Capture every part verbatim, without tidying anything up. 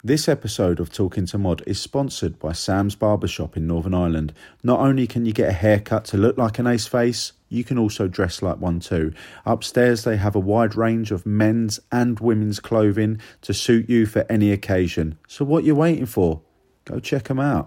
This episode of Talking to Mod is sponsored by Sam's Barbershop in Northern Ireland. Not only can you get a haircut to look like an ace face, you can also dress like one too. Upstairs they have a wide range of men's and women's clothing to suit you for any occasion. So what you waiting for? Go check them out.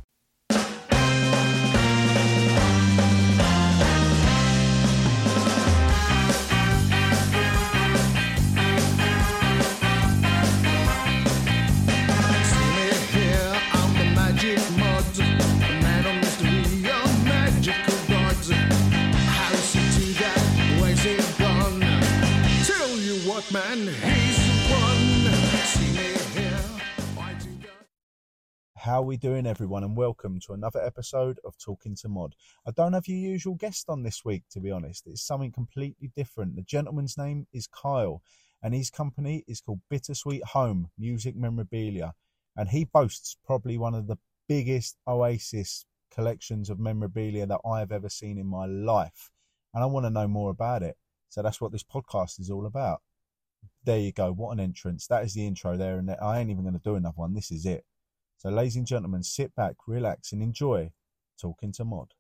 How are we doing, everyone, and welcome to another episode of Talking to Mod. I don't have your usual guest on this week, to be honest. It's something completely different. The gentleman's name is Kyle, and his company is called Bittersweet Home Music Memorabilia, and he boasts probably one of the biggest Oasis collections of memorabilia that I have ever seen in my life, and I want to know more about it. So that's what this podcast is all about. There you go. What an entrance. That is the intro there, and I ain't even going to do another one. This is it. So, ladies and gentlemen, sit back, relax, and enjoy Talking to Mod.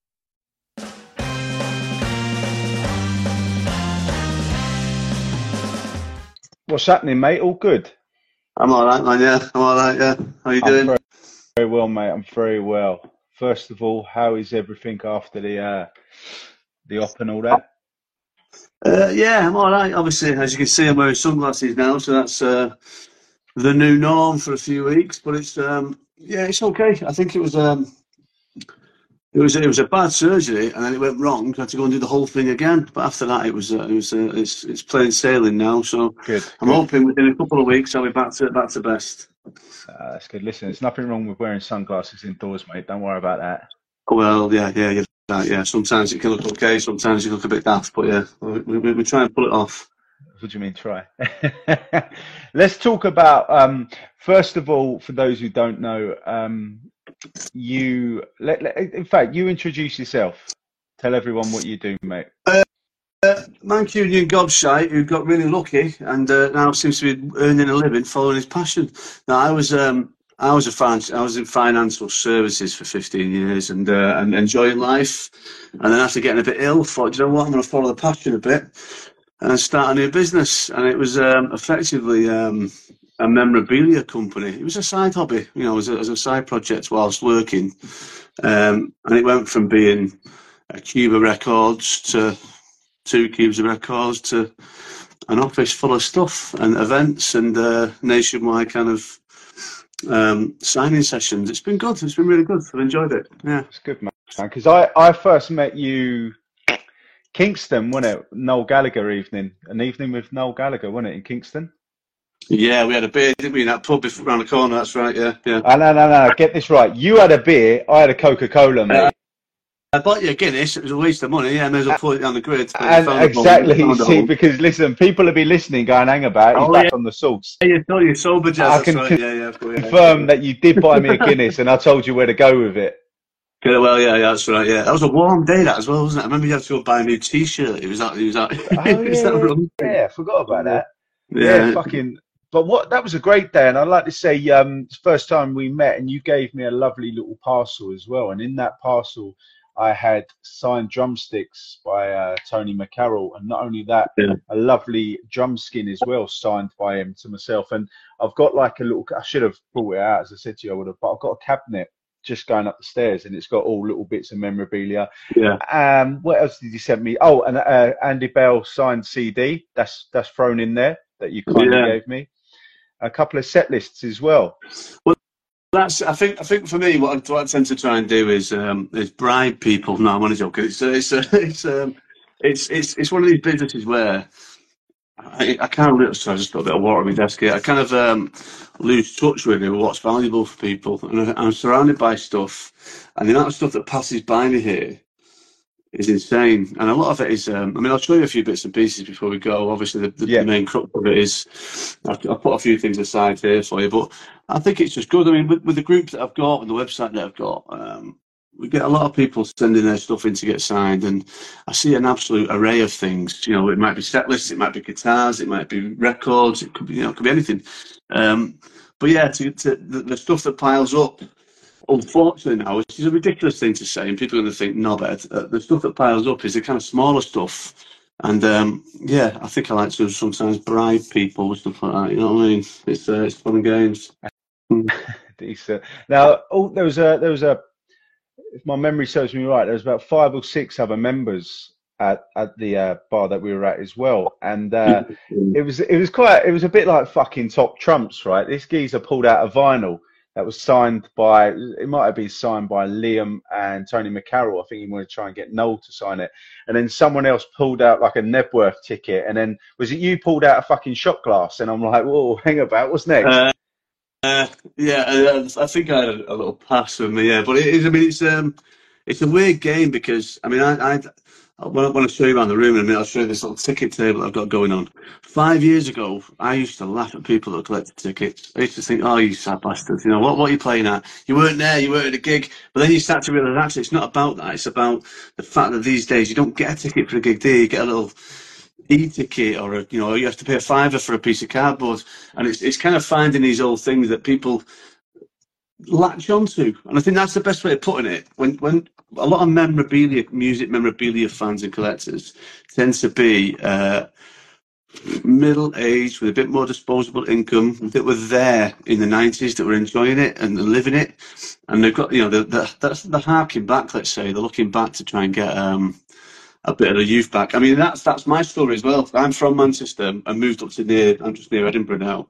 What's happening, mate? All good? I'm all right, man, yeah. I'm all right, yeah. How you I'm doing? Very, very well, mate. I'm very well. First of all, how is everything after the uh, the op and all that? Uh, yeah, I'm all right. Obviously, as you can see, I'm wearing sunglasses now, so that's uh, the new norm for a few weeks. But it's um, yeah, it's okay. I think it was um, it was it was a bad surgery, and then it went wrong. I had to go and do the whole thing again. But after that, it was uh, it was uh, it's it's plain sailing now. So good. I'm good. hoping within a couple of weeks I'll be back to back to best. Uh, that's good. Listen, there's nothing wrong with wearing sunglasses indoors, mate. Don't worry about that. Well, yeah, yeah, yeah. Right, yeah, sometimes it can look okay, sometimes you look a bit daft, but yeah, we, we, we try and pull it off. What do you mean try? Let's talk about, um, first of all, for those who don't know, um, you, let, let, in fact, you introduce yourself. Tell everyone what you do, mate. Uh, uh, Mancunian gobshite who got really lucky and uh, now seems to be earning a living following his passion. Now, I was... Um, I was a fan, I was in financial services for fifteen years and uh, and enjoying life, and then after getting a bit ill, thought, you know what, I'm going to follow the passion a bit and start a new business. And it was um, effectively um, a memorabilia company. It was a side hobby, you know, as a, as a side project whilst working, um, and it went from being a cube of records to two cubes of records to an office full of stuff and events and uh, nationwide kind of um signing sessions. It's been good. It's been really good. I've enjoyed it. Yeah, it's good, man. Because I I first met you Kingston, wasn't it? Noel Gallagher evening, an evening with Noel Gallagher, wasn't it, in Kingston? Yeah, we had a beer, didn't we, in that pub around the corner? That's right. Yeah, yeah. Oh, no, no, no. Get this right. You had a beer. I had a Coca-Cola, mate. Uh, I bought you a Guinness. It was a waste of money. Yeah, I may as well put it on the grid. And exactly, you see, because listen, people will be listening, going, hang about, he's oh, back yeah. on the sauce. Yeah, you told you sober, Jazz. I can right. yeah, yeah, confirm yeah, yeah. that you did buy me a Guinness, and I told you where to go with it. Yeah, well, yeah, yeah, that's right. Yeah, that was a warm day, that as well, wasn't it? I remember you had to go buy a new T-shirt. It was that. It was that. Oh, yeah, was that wrong? Yeah, I forgot about that. Yeah. yeah, fucking. But what? That was a great day, and I'd like to say, um, it's the first time we met, and you gave me a lovely little parcel as well, and in that parcel, I had signed drumsticks by uh, Tony McCarroll, and not only that, yeah. a lovely drum skin as well, signed by him to myself. And I've got like a little, I should have brought it out, as I said to you, I would have, but I've got a cabinet just going up the stairs, and it's got all little bits of memorabilia. Yeah. Um, what else did you send me? Oh, and uh, Andy Bell signed C D, that's that's thrown in there, that you kindly yeah. gave me. A couple of set lists as well. Well, That's. I think. I think for me, what I, what I tend to try and do is um, is bribe people. No, I'm only joking. It's uh, it's uh, it's um, it's it's it's one of these businesses where I, I kind of. Sorry, I just got a bit of water on my desk here. I kind of um, lose touch really with what's valuable for people, and I, I'm surrounded by stuff, and the amount of stuff that passes by me here is insane. And a lot of it is. Um, I mean, I'll show you a few bits and pieces before we go. Obviously, the, the, yeah. the main crux of it is. I've, I've put a few things aside here for you, but I think it's just good. I mean, with, with the group that I've got and the website that I've got, um, we get a lot of people sending their stuff in to get signed, and I see an absolute array of things. You know, it might be set lists, it might be guitars, it might be records, it could be, you know, it could be anything. Um, but yeah, to, to the, the stuff that piles up, unfortunately now, which is a ridiculous thing to say, and people are going to think knobhead, uh, the stuff that piles up is the kind of smaller stuff. And um, yeah, I think I like to sometimes bribe people with stuff like that. You know what I mean? It's uh, it's fun and games. Decent. Now, oh, there was a there was a. If my memory serves me right, there was about five or six other members at at the uh, bar that we were at as well, and uh, it was it was quite it was a bit like fucking Top Trumps, right? This geezer pulled out a vinyl that was signed by, it might have been signed by Liam and Tony McCarroll. I think he wanted to try and get Noel to sign it. And then someone else pulled out like a Nebworth ticket. And then, was it you pulled out a fucking shot glass? And I'm like, whoa, hang about, what's next? Uh, uh, yeah, I, I think I had a, a little pass with me, yeah. But it is, I mean, it's um, it's a weird game because, I mean, I, I I want to show you around the room in a minute. I'll show you this little ticket table I've got going on. Five years ago, I used to laugh at people that collected tickets. I used to think, oh, you sad bastards, you know, what, what are you playing at? You weren't there, you weren't at a gig. But then you start to realise, actually, it's not about that. It's about the fact that these days you don't get a ticket for a gig, do you? You get a little e-ticket, or, a, you know, you have to pay a fiver for a piece of cardboard. And it's, it's kind of finding these old things that people latch onto, and I think that's the best way of putting it. When when a lot of memorabilia, music memorabilia fans and collectors tend to be uh, middle-aged with a bit more disposable income, that were there in the nineties, that were enjoying it and living it, and they've got, you know, the, the, that's the harking back. Let's say they're looking back to try and get um, a bit of the youth back. I mean, that's that's my story as well. I'm from Manchester and moved up to near. I'm just near Edinburgh now.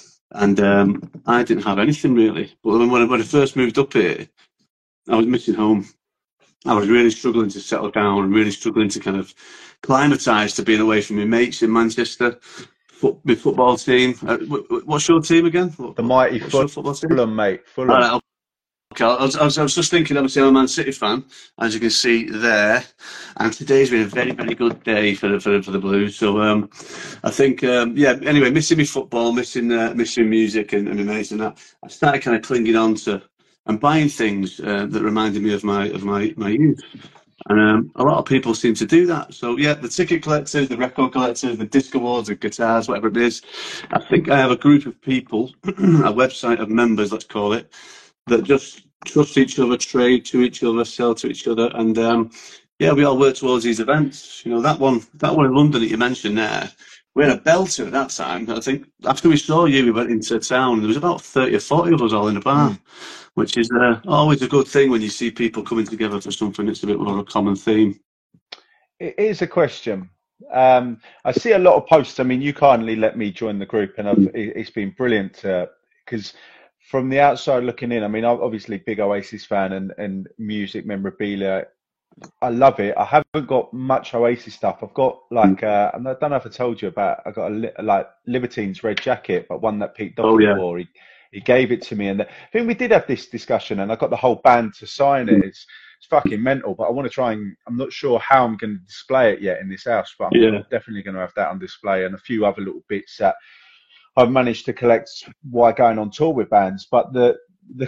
And um, I didn't have anything really. But when I, when I first moved up here, I was missing home. I was really struggling to settle down and really struggling to kind of climatise to being away from my mates in Manchester. Foot, my football team. Uh, what's your team again? What, the mighty Fulham, football team? Fulham, mate. Fulham. All right, okay, I was, I, was, I was just thinking, obviously, I'm a Man City fan, as you can see there, and today's been a very, very good day for the for the, for the Blues. So um, I think, um, yeah. Anyway, missing me football, missing uh, missing music and, and my mates and that. I started kind of clinging on to and buying things uh, that reminded me of my of my my youth, and um, a lot of people seem to do that. So yeah, the ticket collectors, the record collectors, the disc awards, the guitars, whatever it is. I think I have a group of people, a website of members, let's call it, that just trust each other, trade to each other, sell to each other, and um, yeah, we all work towards these events. You know, that one, that one in London that you mentioned there, we had a belter at that time. I think after we saw you, we went into town. There was about thirty or forty of us all in a bar, mm. which is uh, always a good thing when you see people coming together for something that's a bit more of a common theme. It is a question. Um, I see a lot of posts. I mean, you kindly let me join the group, and I've, it's been brilliant because. Uh, From the outside looking in, I mean, I'm obviously big Oasis fan and, and music memorabilia. I love it. I haven't got much Oasis stuff. I've got like, uh, I don't know if I told you about, I got a like Libertine's red jacket, but one that Pete Doherty oh, yeah. wore. He, he gave it to me. And the, I think we did have this discussion and I got the whole band to sign it. It's, it's fucking mental, but I want to try and, I'm not sure how I'm going to display it yet in this house, but I'm yeah. definitely going to have that on display and a few other little bits that I've managed to collect while going on tour with bands. But the the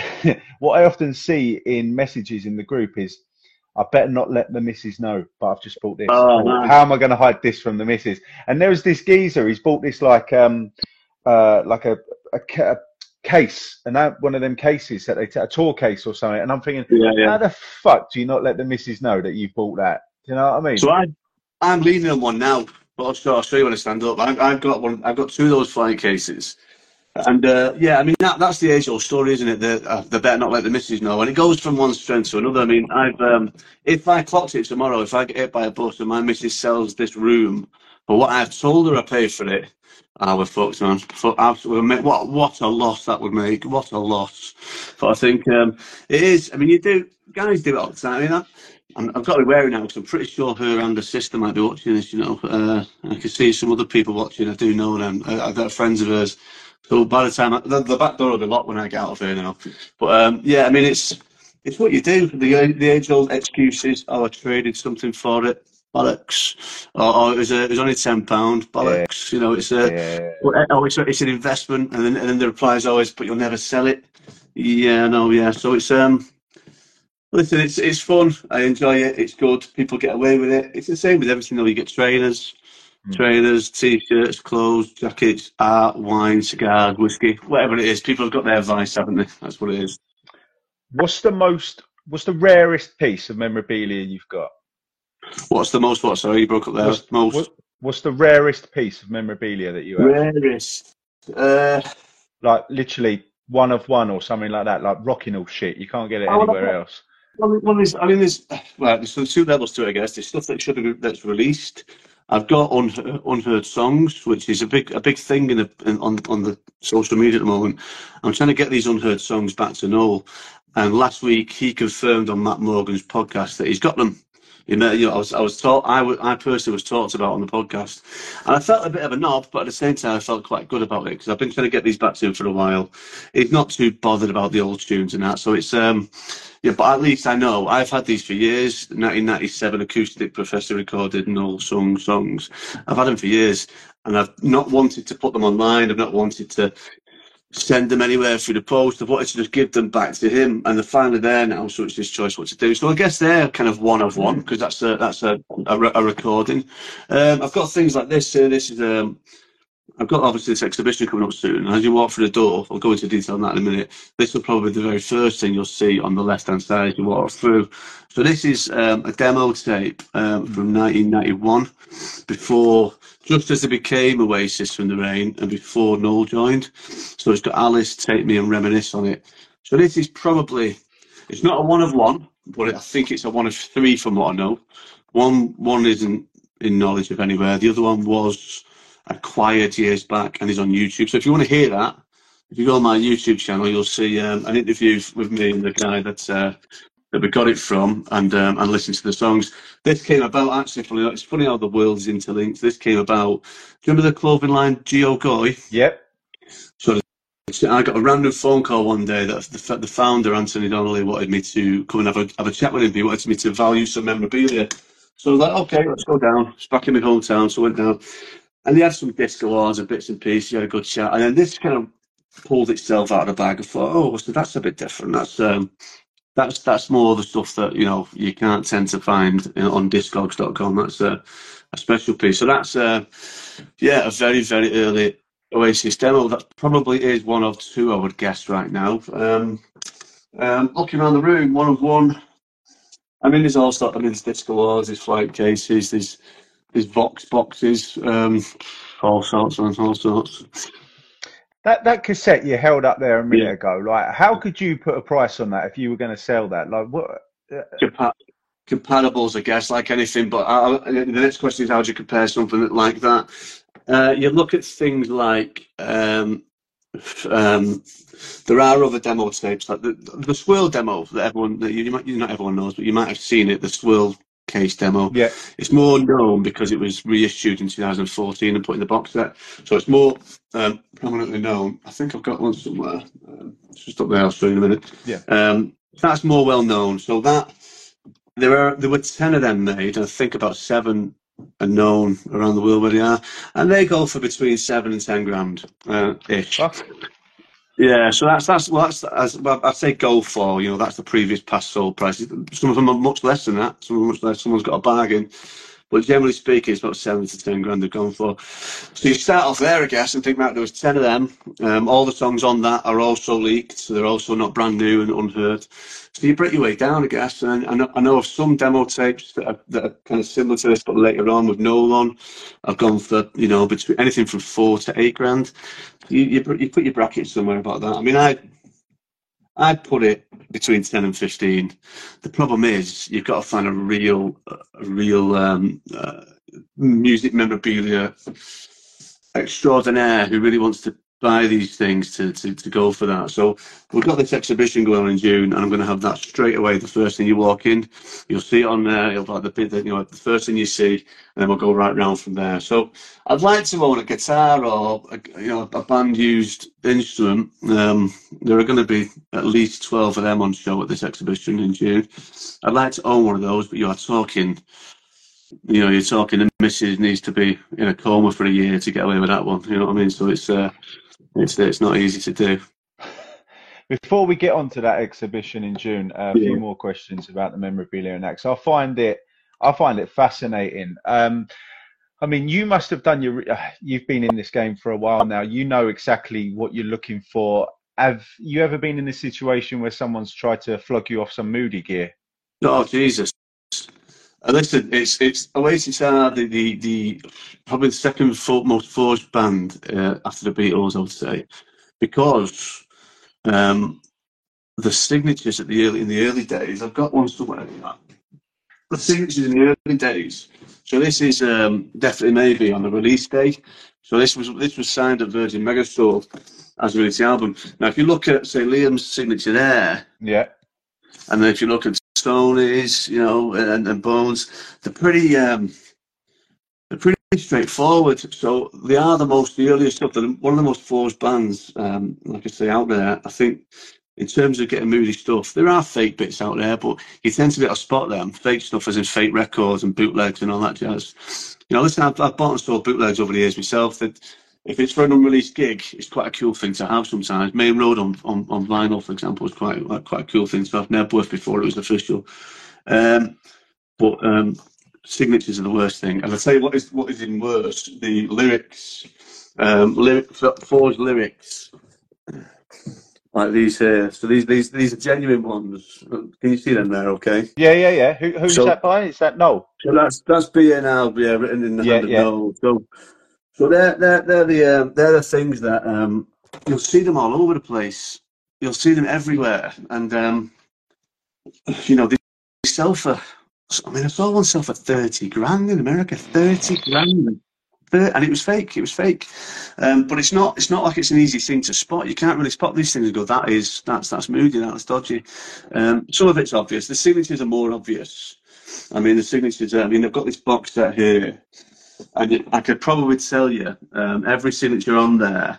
what I often see in messages in the group is, I better not let the missus know, but I've just bought this. Oh, nice. How am I going to hide this from the missus? And there was this geezer, he's bought this like um uh like a, a, a case, and that one of them cases that they take, a tour case or something. And I'm thinking, yeah, yeah. how the fuck do you not let the missus know that you bought that? Do you know what I mean? So I I'm leaning on one now. But I'll show, I'll show you when I stand up. I, I've got one. I've got two of those flying cases, and uh, yeah, I mean that, that's the age-old story, isn't it? They, uh, they better not let the missus know, and it goes from one strength to another. I mean, I've um, if I clocked it tomorrow, if I get hit by a bus and my missus sells this room for what I've told her I paid for it, ah, we're fucked, man. For absolutely, what what a loss that would make. What a loss. But I think um, it is. I mean, you do guys do it all the time. I mean, I, I've got to be wary now because I'm pretty sure her and her sister might be watching this, you know. Uh, I can see some other people watching. I do know them. I, I've got friends of hers. So by the time, I, the, the back door will be locked when I get out of here now. But um, yeah, I mean, it's it's what you do. The, the age-old excuses, oh, I traded something for it. Bollocks. Or, or it, was a, it was only ten pounds. Bollocks. Yeah. You know, it's a, yeah. oh, it's, a, it's an investment. And then, and then the reply is always, but you'll never sell it. Yeah, no, yeah. So it's... um. Listen, it's it's fun. I enjoy it. It's good. People get away with it. It's the same with everything though. You get trainers. Mm. Trainers, t-shirts, clothes, jackets, art, wine, cigars, whiskey, whatever it is. People have got their vice, haven't they? That's what it is. What's the most, what's the rarest piece of memorabilia you've got? What's the most, what, sorry, you broke up there. What's, most. What, what's the rarest piece of memorabilia that you have? Rarest? Uh, like literally one of one or something like that, like Rockingham shit. You can't get it anywhere else. Well, well there's, I mean, there's, well, there's two levels to it, I guess. There's stuff that should have, that's released. I've got unheard, unheard songs, which is a big a big thing in, the, in on on the social media at the moment. I'm trying to get these unheard songs back to Noel, and last week he confirmed on Matt Morgan's podcast that he's got them. You know, you know I was I was taught I, w- I personally was talked about on the podcast, and I felt a bit of a knob, but at the same time I felt quite good about it because I've been trying to get these back to him for a while. He's not too bothered about the old tunes and that, so it's um. Yeah, but at least I know I've had these for years. nineteen ninety-seven acoustic Professor recorded and all sung songs. I've had them for years, and I've not wanted to put them online. I've not wanted to send them anywhere through the post. I've wanted to just give them back to him, and they're finally there now. So it's his choice what to do. So I guess they're kind of one of one because that's a that's a a, a recording. Um, I've got things like this. Uh, this is um. I've got obviously this exhibition coming up soon, and as you walk through the door, I'll go into detail on that in a minute. This will probably be the very first thing you'll see on the left-hand side as you walk through. So this is um, a demo tape um, from nineteen ninety-one, before, just as they became Oasis from the Rain, and before Noel joined. So it's got Alice, Take Me and Reminisce on it. So this is probably, it's not a one of one, but I think it's a one of three from what I know. One, one isn't in knowledge of anywhere. The other one was acquired years back and is on YouTube. So if you want to hear that, if you go on my YouTube channel, you'll see um, an interview with me and the guy that uh, that we got it from, and um, and listen to the songs. This came about actually. Funny, it's funny how the world's interlinked. This came about. Do you remember the clothing line Gio Goy? Yep. So I got a random phone call one day that the, the founder Anthony Donnelly wanted me to come and have a have a chat with him. He wanted me to value some memorabilia. So I was like, okay, let's go down. It's back in my hometown, so I went down. And he had some disc awards and bits and pieces. He had a good chat, and then this kind of pulled itself out of the bag. I thought, oh, so that's a bit different. That's um, that's that's more the stuff that you know you can't tend to find you know, on Discogs dot com. That's a, a special piece. So that's uh, yeah, a very very early Oasis demo. That probably is one of two, I would guess right now. Um, um, looking around the room, one of one. I mean, there's all sorts. I mean, there's disc awards, there's flight cases, there's There's Vox boxes, um, all sorts and all sorts. That that cassette you held up there a minute yeah. ago, like how could you put a price on that if you were going to sell that? Like what? Compa- comparables, I guess, like anything. But I, I, the next question is, how do you compare something like that? Uh, you look at things like um, um, there are other demo tapes, like the the Swirl demo that everyone that you, you might you not everyone knows, but you might have seen it. The Swirl case demo. Yeah, it's more known because it was reissued in two thousand fourteen and put in the box set, so it's more um, prominently known. I think I've got one somewhere. Um, it's just up there. I'll show you in a minute. Yeah, um, that's more well known. So that there are there were ten of them made, and I think about seven are known around the world where they are, and they go for between seven and ten grand uh, ish. Oh. Yeah, so that's that's well, that's as well, I'd say go for. You know, that's the previous past sold prices. Some of them are much less than that. Some of them are much less. Someone's got a bargain, but generally speaking, it's about seven to ten grand they've gone for. So you start off there, I guess, and think about there was ten of them. Um, all the songs on that are also leaked, so they're also not brand new and unheard. So you break your way down, I guess. And I know, I know of some demo tapes that are, that are kind of similar to this, but later on with Noel on, I've gone for you know between anything from four to eight grand. You, you you put your bracket somewhere about that. I mean, I I'd put it between ten and fifteen. The problem is you've got to find a real a real um, uh, music memorabilia extraordinaire who really wants to buy these things to, to, to go for that. So we've got this exhibition going on in June, and I'm going to have that straight away. The first thing you walk in, you'll see it on there. It'll like the bit that you know, the first thing you see, and then we'll go right round from there. So I'd like to own a guitar or a, you know a band used instrument. Um, there are going to be at least twelve of them on show at this exhibition in June. I'd like to own one of those, but you are talking. You know, you're talking the missus needs to be in a coma for a year to get away with that one. You know what I mean? So it's uh, it's it's not easy to do. Before we get on to that exhibition in June, uh, a yeah. few more questions about the memorabilia and that. So I find it, I find it fascinating. Um, I mean, you must have done your. Uh, you've been in this game for a while now. You know exactly what you're looking for. Have you ever been in a situation where someone's tried to flog you off some Moody gear? Oh Jesus! Uh, listen, it's it's Oasis are the the, the probably the second fo- most forged band uh, after the Beatles, I would say, because um, the signatures at the early in the early days. I've got one somewhere. The signatures in the early days. So this is um, definitely maybe on the release day. So this was this was signed at Virgin Megastore as released the album. Now, if you look at say Liam's signature there, yeah, and then if you look at Stoney's, you know, and, and Bones, they're pretty um, they're pretty straightforward. So they are the most the earliest stuff. They're one of the most forged bands, um, like I say, out there. I think. In terms of getting Moody stuff, there are fake bits out there, but you tend to be able to spot them. Fake stuff as in fake records and bootlegs and all that jazz. You know, listen, I've, I've bought and sold bootlegs over the years myself. That if it's for an unreleased gig, it's quite a cool thing to have sometimes. Main Road on, on, on vinyl, for example, was quite quite a cool thing to have. Nebworth before it was official. Um, but um, signatures are the worst thing. And I tell you what is what is even worse: the lyrics, um, lyric, forged lyrics. Like these here, so these these these are genuine ones. Can you see them there? Okay. Yeah, yeah, yeah. Who, who's so, that by? Is that Noel? So that's that's B N L, yeah, written in the Yeah, hand of yeah. Noel. So, so they're they're they're the um, they're the things that um, you'll see them all over the place. You'll see them everywhere, and um, you know they sell for. I mean, I saw one sell for thirty grand in America. Thirty grand. And it was fake. It was fake, um, but it's not. It's not like it's an easy thing to spot. You can't really spot these things and go, "That is that's that's Moody. That's dodgy." Um, some of it's obvious. The signatures are more obvious. I mean, the signatures. I mean, they've got this box set here, and it, I could probably tell you um, every signature on there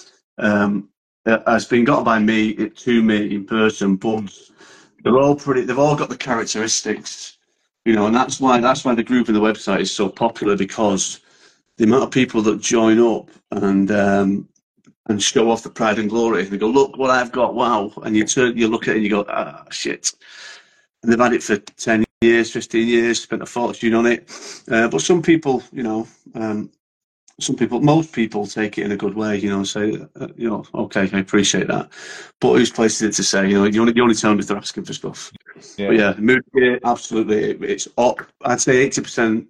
um, has been got by me it, to me in person, but they're all pretty. They've all got the characteristics, you know, and that's why that's why the group in the website is so popular, because the amount of people that join up and um, and show off the pride and glory, they go, "Look what I've got! Wow!" And you turn, you look at it, and you go, "Ah, shit!" And they've had it for ten years, fifteen years, spent a fortune on it. Uh, but some people, you know, um, some people, most people take it in a good way, you know, say, uh, you know, okay, I appreciate that. But who's placed it to say, you know, you only, you only tell them if they're asking for stuff. Yeah. But yeah, Moody Gear, absolutely, it's up. I'd say eighty percent.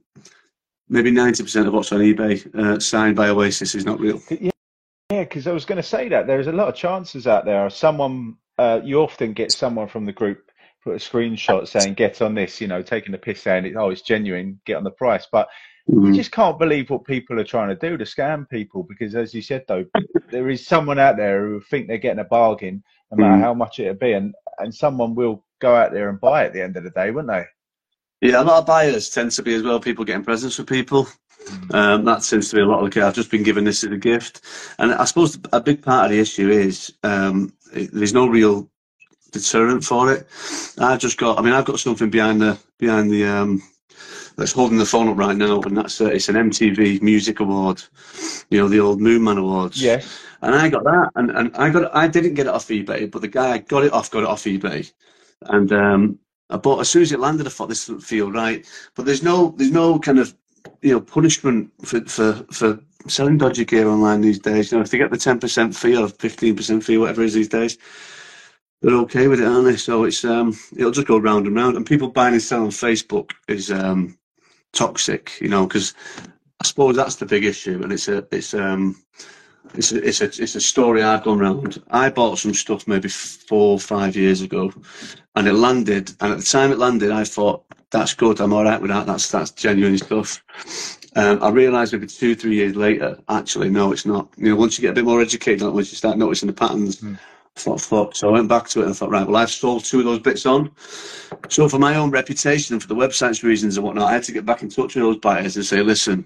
Maybe ninety percent of what's on eBay uh, signed by Oasis is not real. Yeah, yeah, because I was going to say that there's a lot of chances out there. Someone, uh, you often get someone from the group put a screenshot saying, "Get on this," you know, taking the piss saying, "Oh, it's genuine, get on the price." But mm-hmm. you just can't believe what people are trying to do to scam people, because, as you said, though, there is someone out there who think they're getting a bargain, no matter mm-hmm. how much it'll be, and and someone will go out there and buy it at the end of the day, wouldn't they? Yeah, a lot of buyers tend to be as well people getting presents for people. Um, that seems to be a lot of the case. I've just been given this as a gift. And I suppose a big part of the issue is um, it, there's no real deterrent for it. I've just got, I mean, I've got something behind the, behind the, um, that's holding the phone up right now, and that's, uh, it's an M T V Music Award, you know, the old Moon Man Awards. Yes. And I got that, and, and I got, I didn't get it off eBay, but the guy I got it off, got it off eBay. And, um, but as soon as it landed, I thought this doesn't feel right. But there's no, there's no kind of, you know, punishment for for, for selling dodgy gear online these days. You know, if they get the ten percent fee or fifteen percent fee, whatever it is these days, they're okay with it, aren't they? So it's um, it'll just go round and round. And people buying and selling on Facebook is um, toxic, you know, because I suppose that's the big issue, and it's a, it's um. It's a, it's a it's a story I've gone round. I bought some stuff maybe four or five years ago, and it landed. And at the time it landed, I thought, that's good. I'm all right with that. That's that's genuine stuff. Um, I realised maybe two, three years later, actually, no, it's not. You know, once you get a bit more educated, like once you start noticing the patterns, mm. I thought, fuck. So I went back to it and I thought, right, well, I've sold two of those bits on. So for my own reputation and for the website's reasons and whatnot, I had to get back in touch with those buyers and say, listen,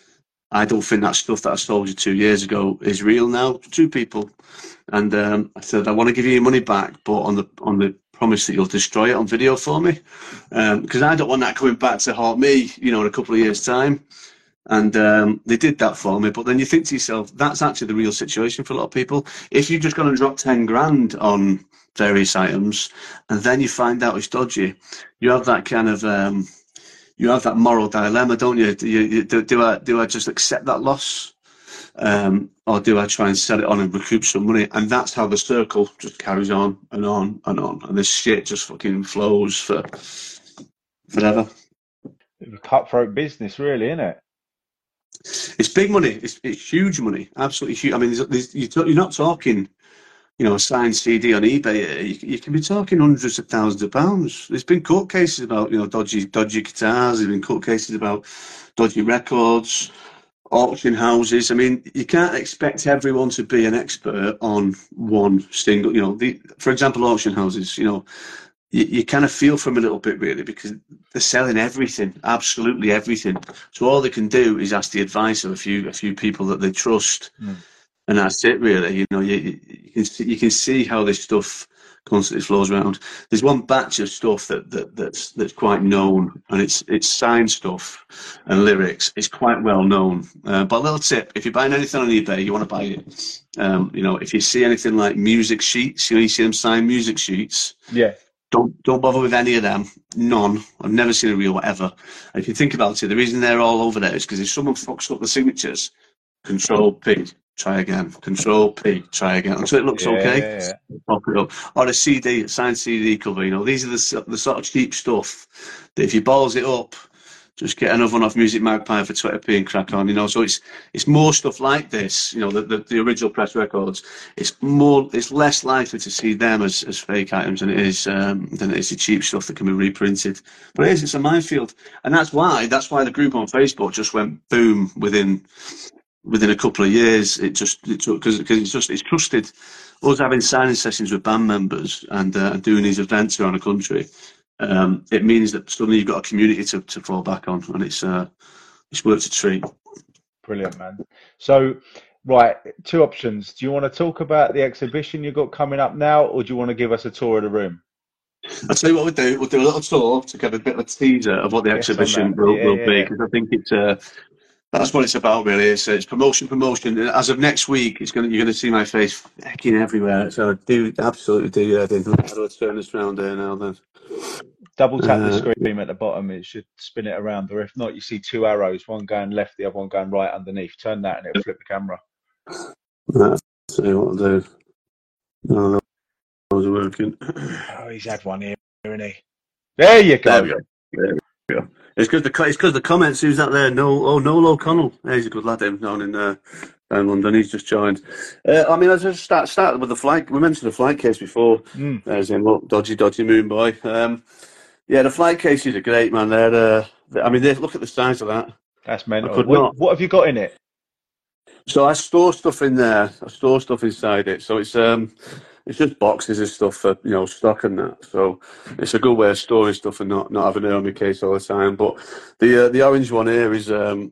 I don't think that stuff that I sold you two years ago is real now. Two people, and um, I said I want to give you your money back, but on the on the promise that you'll destroy it on video for me, because um, I don't want that coming back to haunt me, you know, in a couple of years' time. And um, they did that for me. But then you think to yourself, that's actually the real situation for a lot of people. If you've just gone and dropped ten grand on various items, and then you find out it's dodgy, you have that kind of um, you have that moral dilemma, don't you? Do, you, you, do, do I do I just accept that loss, um, or do I try and sell it on and recoup some money? And that's how the circle just carries on and on and on, and this shit just fucking flows for forever. Cutthroat business, really, isn't it? It's big money. It's, it's huge money. Absolutely huge. I mean, there's, there's, you're not talking, you know, a signed C D on eBay. You, you can be talking hundreds of thousands of pounds. There's been court cases about, you know, dodgy, dodgy guitars. There's been court cases about dodgy records, auction houses. I mean, you can't expect everyone to be an expert on one single, you know, the, for example, auction houses, you know, you, you kind of feel for them a little bit, really, because they're selling everything, absolutely everything. So all they can do is ask the advice of a few a few people that they trust, mm. and that's it, really. You know, you, you can see, you can see how this stuff constantly flows around. There's one batch of stuff that, that that's that's quite known, and it's it's signed stuff and lyrics. It's quite well known. Uh, but a little tip: if you're buying anything on eBay, you want to buy it. Um, you know, if you see anything like music sheets, you know, you see them signed music sheets. Yeah. Don't don't bother with any of them. None. I've never seen a real whatever. And if you think about it, the reason they're all over there is because if someone fucks up the signatures, Control P, try again. Control P, try again until it looks yeah, okay. Yeah, yeah. Pop it up. Or a C D, a signed C D cover. You know, these are the the sort of cheap stuff that if you balls it up, just get another one off Music Magpie for twenty p and crack on, you know. So it's it's more stuff like this, you know, the, the, the original press records. It's more, it's less likely to see them as, as fake items than it is um, than it is the cheap stuff that can be reprinted. But it is, it's a minefield, and that's why that's why the group on Facebook just went boom within within a couple of years. It just it took because because it's just it's trusted. Us having signing sessions with band members and uh, doing these events around the country. Um, it means that suddenly you've got a community to, to fall back on, and it's uh, it's worth a treat. Brilliant, man. So, right, two options. Do you want to talk about the exhibition you've got coming up now, or do you want to give us a tour of the room? I'll tell you what we'll do. We'll do a little tour to give a bit of a teaser of what the yes, exhibition will, yeah, will yeah, be, because yeah. I think it's uh, that's what it's about, really. It's, it's promotion, promotion. As of next week, it's going to, you're going to see my face fucking everywhere. So do absolutely do. Yeah, how do I turn this round there now? Then. Double tap the uh, screen at the bottom, it should spin it around, or if not, you see two arrows, one going left, the other one going right underneath. Turn that and it'll flip the camera. Let's see what I'll do. No, that was working. Oh, he's had one here, isn't he? There you go. There we go. There we go. It's because the it's because the comments. Who's that there? No, oh, Noel O'Connell. Yeah, he's a good lad. Him down in uh, down London. He's just joined. Uh, I mean, I just start started with the flight. We mentioned the flight case before. Mm. As in, look, dodgy, dodgy moon boy. Um, yeah, the flight cases are great, man. They're. Uh, they, I mean, they, look at the size of that. That's mental. What, what have you got in it? So I store stuff in there. I store stuff inside it. So it's um. It's just boxes of stuff for, you know, stock and that. So it's a good way of storing stuff and not, not having it on my case all the time. But the uh, the orange one here is, um,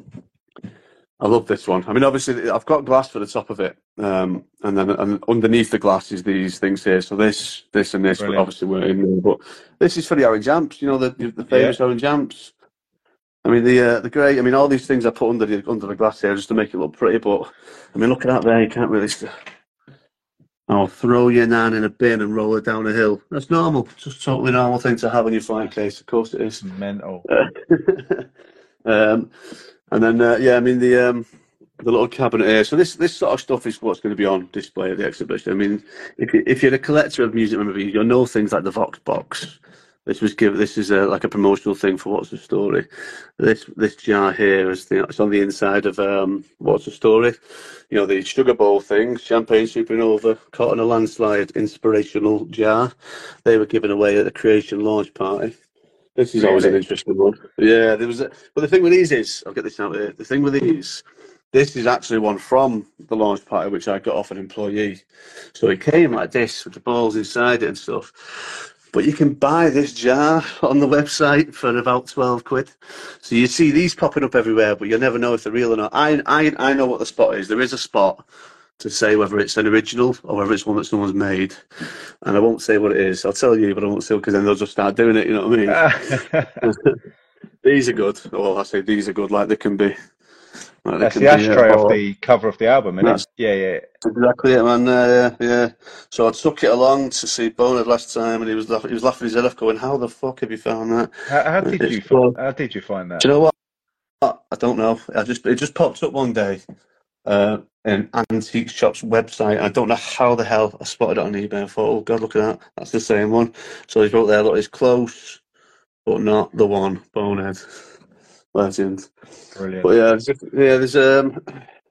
I love this one. I mean, obviously, I've got glass for the top of it. Um, and then and underneath the glass is these things here. So this, this and this, Brilliant. Obviously we're in there. But this is for the orange amps, you know, the, the famous yeah. orange amps. I mean, the uh, the great, I mean, all these things I put under the, under the glass here just to make it look pretty. But, I mean, look at that there. You can't really... I'll throw your nan in a bin and roll her down a hill. That's normal. It's just a totally normal thing to have in your flight case. Of course it is. Mental. um, and then, uh, yeah, I mean, the um, the little cabinet here. So this this sort of stuff is what's going to be on display at the exhibition. I mean, if, you, if you're a collector of music memorabilia, you'll know things like the Vox box. This was give. This is a, like a promotional thing for What's the Story. This this jar here is the, it's on the inside of um, What's the Story. You know, the sugar bowl thing, champagne supernova, caught in a landslide, inspirational jar. They were given away at the Creation launch party. This is really? Always an interesting one. Yeah, there was. A, but the thing with these is, I'll get this out here. The thing with these, this is actually one from the launch party which I got off an employee. So it came like this with the balls inside it and stuff. But you can buy this jar on the website for about twelve quid. So you see these popping up everywhere, but you'll never know if they're real or not. I, I, I know what the spot is. There is a spot to say whether it's an original or whether it's one that someone's made. And I won't say what it is. I'll tell you, but I won't say, because then they'll just start doing it, you know what I mean? These are good. Well, I say these are good, like they can be. Like they That's can the be, uh, ashtray off or the cover of the album, isn't that's it? Yeah, yeah. exactly it, man. Uh, yeah, yeah. So I took it along to see Bonehead last time, and he was laughing. He was laughing his head off, going, "How the fuck have you found that?" How, how did It's you fi- cool. how did you find Do that? you know what? I don't know. I just it just popped up one day uh, in Antique Shop's website. I don't know how the hell I spotted it on eBay. I thought, "Oh God, look at that! That's the same one." So he wrote there, "Look, it's close, but not the one." Bonehead, legend. But Brilliant. yeah, there's, yeah, there's um.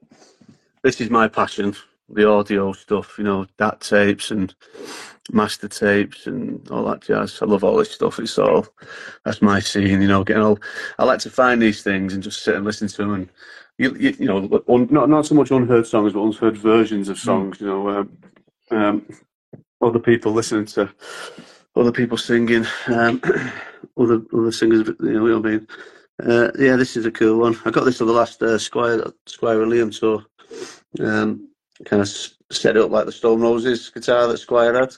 This is my passion, the audio stuff, you know, D A T tapes and master tapes and all that jazz. I love all this stuff. It's all, that's my scene, you know, getting all, I like to find these things and just sit and listen to them. And, you, you, you know, un, not, not so much unheard songs, but unheard versions of Mm. songs, you know, um, um, other people listening to other people singing, um, other other singers, you know what I mean? Uh, yeah, this is a cool one. I got this on the last uh, Squire Squire and Liam tour. Um, kind of set it up like the Stone Roses guitar that Squire had.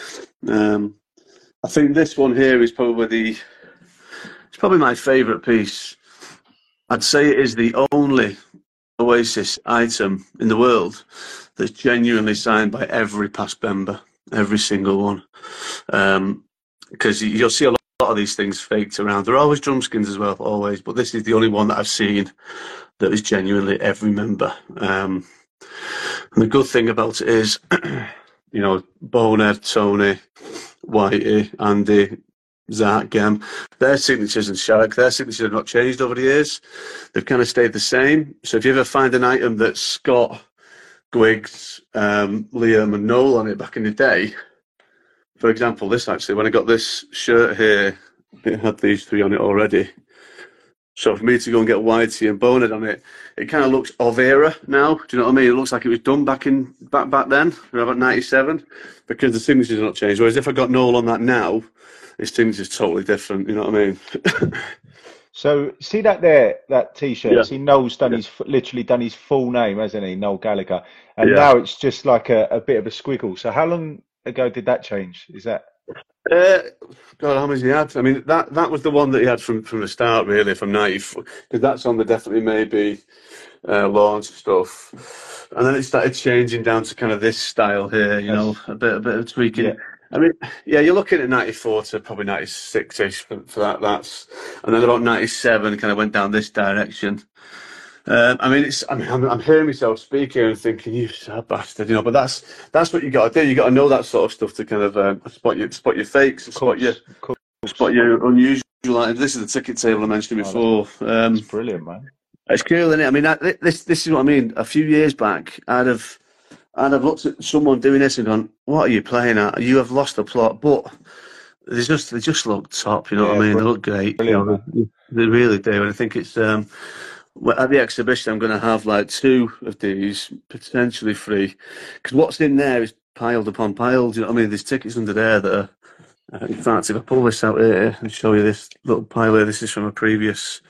Um, I think this one here is probably the it's probably my favourite piece. I'd say it is the only Oasis item in the world that's genuinely signed by every past member, every single one. Um, because you'll see a lot of these things faked around. They're always drum skins as well, always. But this is the only one that I've seen that is genuinely every member. Um, and the good thing about it is, you know, Bonehead, Tony, Whitey, Andy, Zach, Gem, their signatures and Shark, their signatures have not changed over the years. They've kind of stayed the same. So if you ever find an item that's got Gwiggs, um, Liam and Noel on it back in the day, for example, this actually, when I got this shirt here, it had these three on it already. So for me to go and get Whitey and Bonehead on it, it kind of looks of era now. Do you know what I mean? It looks like it was done back in back back then, about ninety-seven, because the signatures are not changed. Whereas if I got Noel on that now, his signature's totally different. You know what I mean? So see that there, that T-shirt. Yeah. See, Noel's done Yeah. his literally done his full name, hasn't he? Noel Gallagher, and Yeah. now it's just like a, a bit of a squiggle. So how long ago did that change? Is that? Uh, God, how many he had? I mean, that that was the one that he had from from the start, really, from ninety-four, because that's on the Definitely Maybe uh, launch stuff, and then it started changing down to kind of this style here, you know, That's- a bit a bit of tweaking. Yeah. I mean, yeah, you're looking at ninety-four to probably ninety-six-ish for, for that. That's and then about ninety-seven kind of went down this direction. Um, I mean, it's. I mean, I'm, I'm hearing myself speak here and thinking, "You sad bastard," you know. But that's that's what you got to do. You got to know that sort of stuff to kind of um, spot your spot your fakes, and Of spot course, your of course. spot your unusual items. This is the ticket table I mentioned Oh, before. that's, Um, that's brilliant, man. it's cool, isn't it? I mean, that, this this is what I mean. A few years back, I'd have I'd have looked at someone doing this and gone, "What are you playing at? You have lost the plot." But they just they just look top. You know Yeah, what I mean? They look great. You brilliant, know, man. they, they really do. And I think it's um, well, at the exhibition, I'm going to have like two of these potentially free, because what's in there is piled upon piled. You know what I mean? There's tickets under there that are. Uh, in fact, if I pull this out here and show you this little pile here, this is from a previous.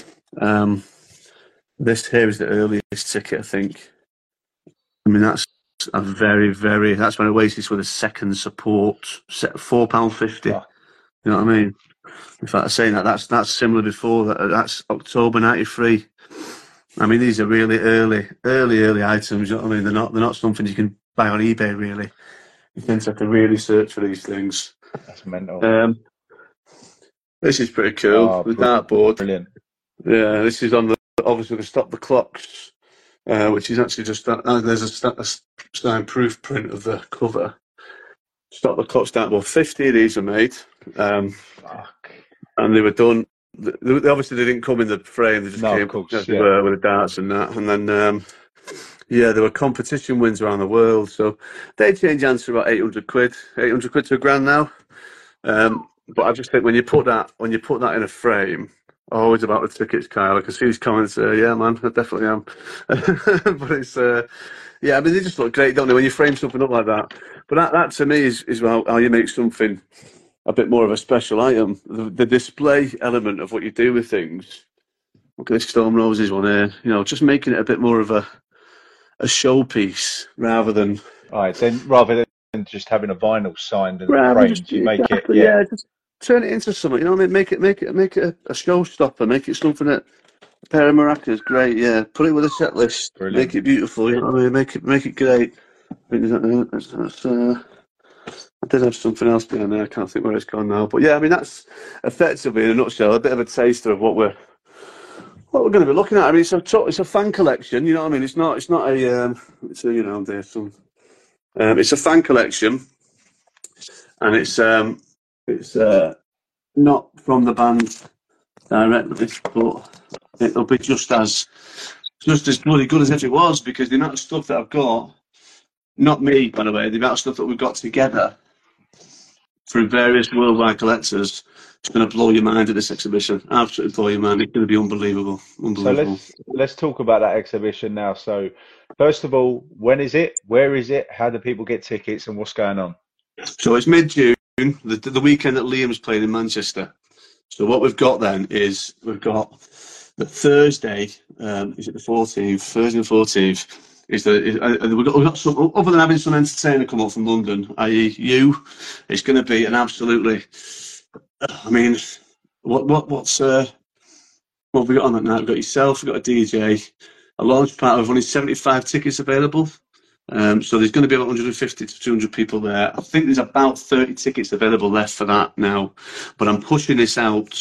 Um, this here is the earliest ticket, I think. I mean, that's a very, very. That's when Oasis were the second support, set four pound fifty. Oh. You know what I mean? In fact, I'm saying that that's that's similar before. That that's October ninety-three. I mean, these are really early, early, early items. You know what I mean? They're not they're not something you can buy on eBay. Really, you tend to have to really search for these things. That's mental. Um, this is pretty cool. Oh, the dartboard. Brilliant. Yeah, this is on the obviously the Stop the Clocks, uh, which is actually just that. Uh, there's a, a signed proof print of the cover. Stop the Clocks dartboard. Fifty of these were made, um, Fuck. and they were done. They, they, obviously, they didn't come in the frame. They just No, came of course, as they yeah. were with the darts and that. And then, um, yeah, there were competition wins around the world. So they change hands for about eight hundred quid, eight hundred quid to a grand now. Um, but I just think when you put that when you put that in a frame, always about the tickets, Kyle. I can see his comments. Uh, yeah, man, I definitely am. But it's uh, yeah, I mean they just look great, don't they? When you frame something up like that. But that, that to me is is how, how you make something a bit more of a special item. The, the display element of what you do with things. Look at this Stone Roses one here. You know, just making it a bit more of a a showpiece rather than. All right, then rather than just having a vinyl signed and Rather framed, just- you make exactly, it. Yeah. yeah, just turn it into something. You know what I mean? Make it make it make it a, a showstopper. Make it something that pair of maracas, great. Yeah, put it with a set list. Brilliant. Make it beautiful. You know what I mean? Make it make it great. I think that's, that's, uh, I did have something else down there. I can't think where it's gone now. But yeah, I mean that's effectively, in a nutshell, a bit of a taster of what we're what we're going to be looking at. I mean, it's a it's a fan collection. You know what I mean? It's not it's not a um, it's a you know there's some um, it's a fan collection, and it's um it's uh, not from the band directly, but it'll be just as just as bloody good as if it was, because the amount of stuff that I've got, not me by the way, the amount of stuff that we've got together through various worldwide collectors, it's going to blow your mind at this exhibition. Absolutely blow your mind. It's going to be unbelievable. Unbelievable. So let's let's talk about that exhibition now. So first of all, when is it? Where is it? How do people get tickets, and what's going on? So it's mid-June, the, the weekend that Liam's playing in Manchester. So what we've got then is we've got the Thursday. Um, is it the fourteenth? Thursday the fourteenth. Is the is, uh, we've got we've got some, other than having some entertainer come up from London, that is you. It's going to be an absolutely. I mean, what what what's uh, what have we got on that night? We've got yourself, we've got a D J, a launch party. We've only seventy-five tickets available, um, so there's going to be about one hundred fifty to two hundred people there. I think there's about thirty tickets available left for that now, but I'm pushing this out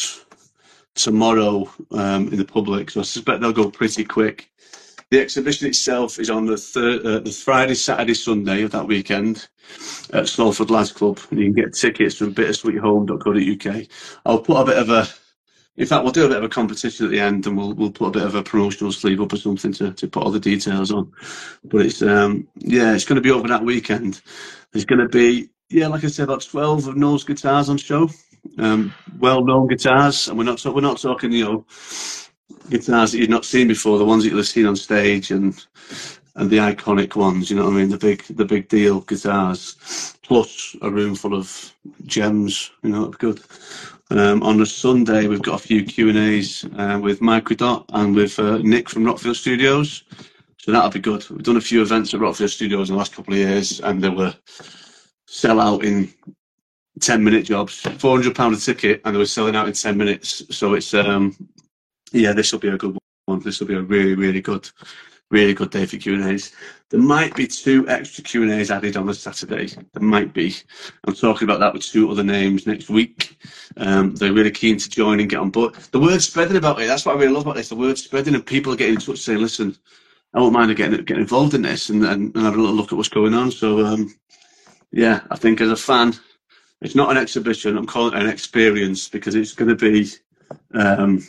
tomorrow um, in the public, so I suspect they'll go pretty quick. The exhibition itself is on the third, uh, the Friday, Saturday, Sunday of that weekend at Salford Lads Club. And you can get tickets from bittersweet home dot co dot U K. I'll put a bit of a, in fact, we'll do a bit of a competition at the end, and we'll we'll put a bit of a promotional sleeve up or something to, to put all the details on. But it's um yeah, it's going to be over that weekend. There's going to be, yeah, like I said, about twelve of Noel's guitars on show. Um, well-known guitars, and we're not we're not talking, you know, guitars that you've not seen before, the ones that you'll have seen on stage, and and the iconic ones, you know what I mean, the big the big deal guitars, plus a room full of gems, you know, good. Um, on a Sunday, we've got a few Q and A's uh, with Microdot and with uh, Nick from Rockfield Studios, so that'll be good. We've done a few events at Rockfield Studios in the last couple of years, and they were sell out in ten minute jobs, four hundred pound a ticket, and they were selling out in ten minutes. So it's um yeah, this will be a good one. This will be a really, really good, really good day for Q and A's. There might be two extra Q and A's added on the Saturday. There might be. I'm talking about that with two other names next week. Um, they're really keen to join and get on board. The word's spreading about it. That's what I really love about this. The word's spreading, and people are getting in touch saying, listen, I won't mind getting getting involved in this and, and, and having a little look at what's going on. So, um, yeah, I think as a fan, it's not an exhibition. I'm calling it an experience, because it's going to be... Um,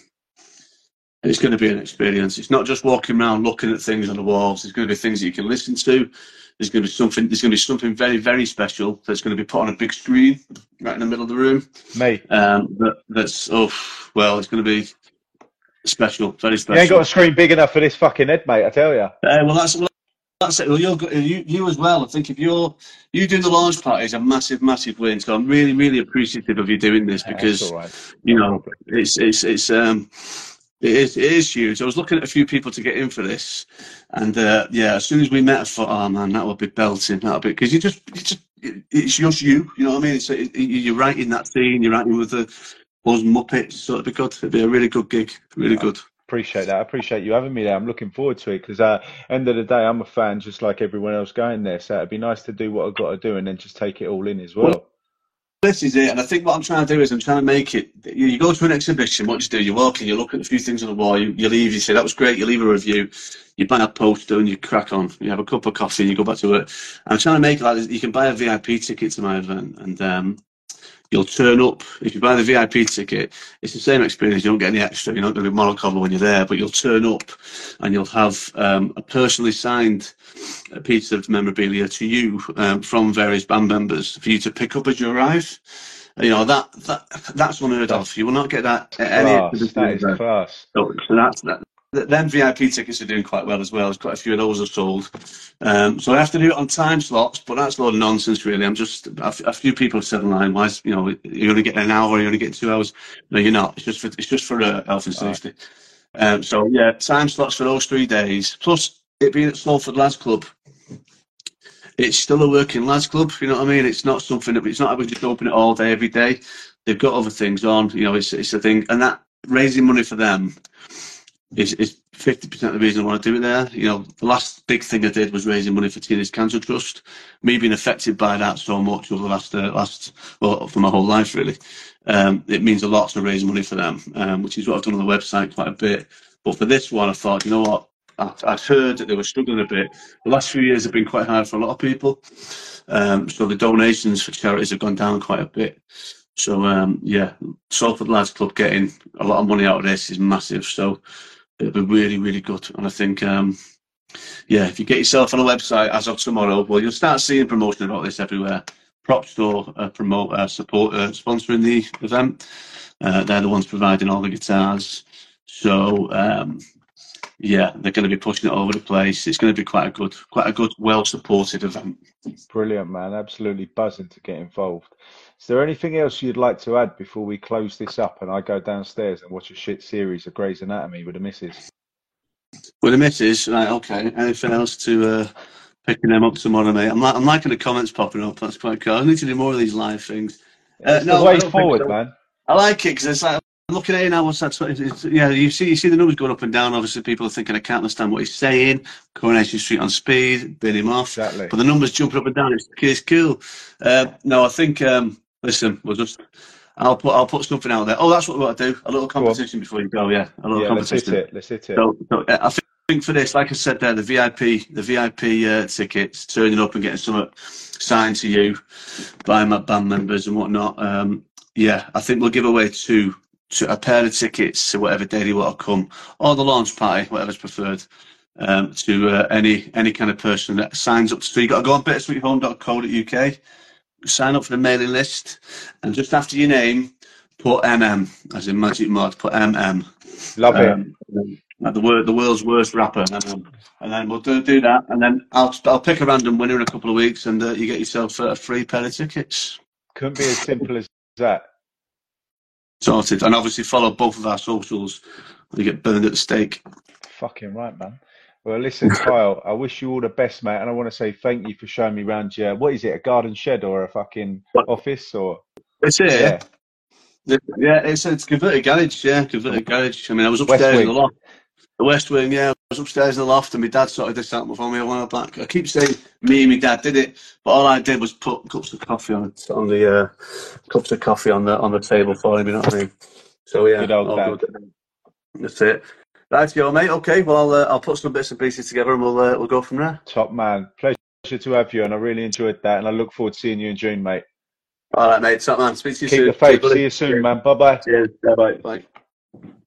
It's going to be an experience. It's not just walking around looking at things on the walls. There's going to be things that you can listen to. There's going to be something. There's going to be something very, very special that's going to be put on a big screen right in the middle of the room. Mate, um, that, that's oh well, it's going to be special, very special. You ain't got a screen big enough for this fucking head, mate. I tell you. Uh, well, that's well, that's it. Well, you're you you as well. I think if you're you doing the launch party is a massive, massive win. So I'm really, really appreciative of you doing this, because yeah, right. you know it's it's it's um. It is, it is huge. I was looking at a few people to get in for this, and uh, yeah, as soon as we met, I thought, oh man, that would be belting. That would be, because you just, you just, it's just you. You know what I mean? It's, it, you're writing that scene. You're writing with the Buzz Muppets, so it'd be good. It'd be a really good gig. Really good. Appreciate that. I appreciate you having me there. I'm looking forward to it, because uh, end of the day, I'm a fan just like everyone else going there. So it'd be nice to do what I've got to do and then just take it all in as well. well This is it, and I think what I'm trying to do is I'm trying to make it. You, you go to an exhibition, what you do, you walk in, you look at a few things on the wall, you, you leave, you say that was great, you leave a review, you buy a poster, and you crack on. You have a cup of coffee, and you go back to work. I'm trying to make it like this. You can buy a V I P ticket to my event, and um, you'll turn up. If you buy the V I P ticket, it's the same experience. You don't get any extra. You're not going to be moral cover when you're there, but you'll turn up, and you'll have um, a personally signed piece of memorabilia to you um, from various band members for you to pick up as you arrive. You know, that that that's unheard of. You will not get that at any. Class. That is class. So, so that's that. Then V I P tickets are doing quite well as well. There's quite a few of those are sold. Um, so I have to do it on time slots, but that's a lot of nonsense, really. I'm just, a, a few people have said online, why, you know, you're only getting an hour, you're only getting two hours. No, you're not. It's just for, it's just for uh, health and safety. Um, so, yeah, time slots for those three days. Plus, it being at Salford Lads Club, it's still a working lads club, you know what I mean? It's not something that, it's not having to just open it all day, every day. They've got other things on, you know, it's, it's a thing. And that, raising money for them, is is fifty percent of the reason I want to do it there. You know, the last big thing I did was raising money for Teenage Cancer Trust. Me being affected by that so much over the last uh, last well for my whole life really, um, it means a lot to raise money for them, um, which is what I've done on the website quite a bit. But for this one, I thought, you know what, I, I'd heard that they were struggling a bit. The last few years have been quite hard for a lot of people, um, so the donations for charities have gone down quite a bit. So um, yeah, Salford Lads Club getting a lot of money out of this is massive. So it'll be really, really good. And I think, um, yeah, if you get yourself on a website as of tomorrow, well, you'll start seeing promotion about this everywhere. Prop Store uh, promote uh, support uh, sponsoring the event. Uh, they're the ones providing all the guitars. So um, yeah, they're going to be pushing it all over the place. It's going to be quite a good, quite a good, well supported event. Brilliant, man! Absolutely buzzing to get involved. Is there anything else you'd like to add before we close this up and I go downstairs and watch a shit series of Grey's Anatomy with the missus? With the missus, right? Okay. Anything else to uh, picking them up tomorrow, mate? I'm, li- I'm liking the comments popping up. That's quite cool. I need to do more of these live things. Uh, It's no, the way I don't forward, think so. man. I like it because it's like I'm looking at it now. What's that? It's, it's, yeah, you see, you see the numbers going up and down. Obviously, people are thinking I can't understand what he's saying. Coronation Street on speed, bin him off. Exactly. But the numbers jumping up and down. It's, it's cool. Uh, no, I think. Um, listen, we'll just. I'll put. I'll put something out there. Oh, that's what we want to do. A little competition before you go. Yeah, a little Yeah, let's competition. hit it. Let's hit it. So, so uh, I think. I think for this, like I said there, the V I P, the V I P uh, tickets, turning up and getting something signed to you by my band members and whatnot. Um, yeah, I think we'll give away two, two a pair of tickets to whatever day they want to come, or the launch party, whatever's preferred, um, to uh, any any kind of person that signs up. So you got to go on better sweet home dot co dot U K, sign up for the mailing list, and just after your name, put M M as in Magic Mod. Put M M. Love um, it. Like the word, the world's worst rapper, and then, and then we'll do do that, and then I'll I'll pick a random winner in a couple of weeks, and uh, you get yourself a free pair of tickets. Couldn't be as simple as that. Sorted, and obviously follow both of our socials. You get burned at the stake. Fucking right, man. Well, listen, Kyle, I wish you all the best, mate, and I want to say thank you for showing me around your, what is it, a garden shed or a fucking What? office or? It's here. Yeah, Yeah, it's it's converted garage. Yeah, converted garage. I mean, I was West upstairs in the Wing. loft. The West Wing, yeah. I was upstairs in the loft and my dad sorted this out before me a while back. I keep saying me and my dad did it, but all I did was put cups of coffee on it, on the uh, cups of coffee on the on the table for him, you know what I mean? So yeah, Good old all dad. good. That's it. Right, yo, mate. Okay, well, I'll uh, I'll put some bits and pieces together and we'll uh, we'll go from there. Top man. Pleasure to have you, and I really enjoyed that, and I look forward to seeing you in June, mate. All right, mate. Top man. Speak to you Keep soon. the faith. Cheers, See you soon, man. Bye bye. Cheers. Bye bye. Bye.